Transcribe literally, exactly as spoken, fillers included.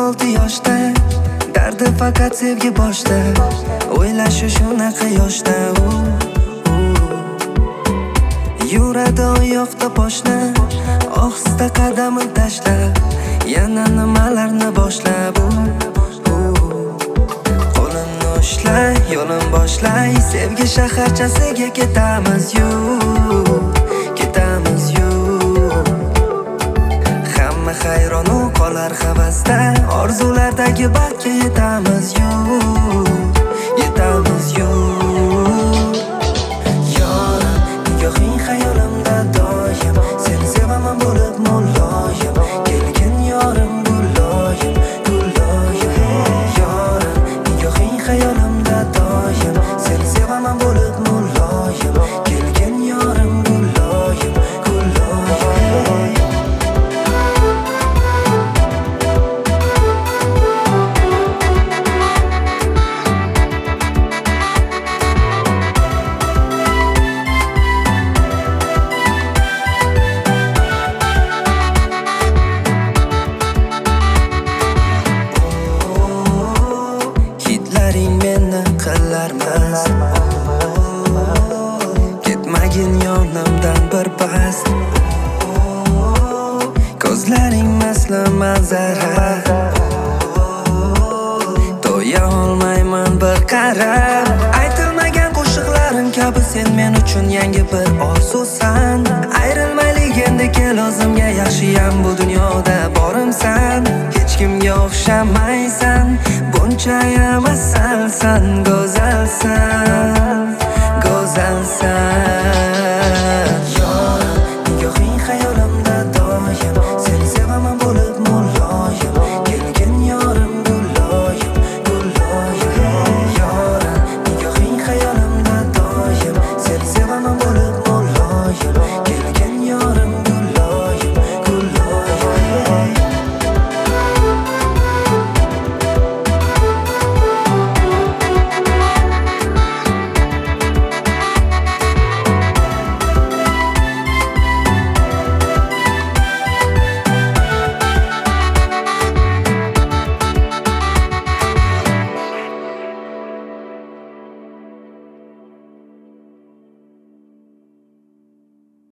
olti yoshda, dardi faqat sevgi boshda. O'ylashi shunaqa yoshda u yuradi oyoqda poshna, ohista qadamini tashlab, yana nimalarni boshlab u qo'limni ushlay, yo'lim boshlay, sevgi shaharchasiga ketamiz yu, ketamiz yu. Hamma hayronu qolar havasda, orzulardagi baxtga yetamiz yu, yetamiz yu. Yorim, nigohing xayolimda doim, seni sevaman bo'lib muloyim, kelgin yorim guloyim, guloyim. Yorim, nigohing xayolimda doim, seni sevaman bo'lib muloyim, kelgin yorim guloyim, guloyim. Hitlaring meni qilarmas, ketmagin yonimdan bir pas. Ko'zlaring masla manzara, to'ya olmayman bir qarab. Aytilmagan qo'shiqlarim kabi sen men uchun yangi bir orzusan. Ayrilmaylik endi kel o'zimga, yaxshiyam bu dunyoda borimsan. Hech kimga o'xshamaysan, bunchayam asalsan, go'zalsan.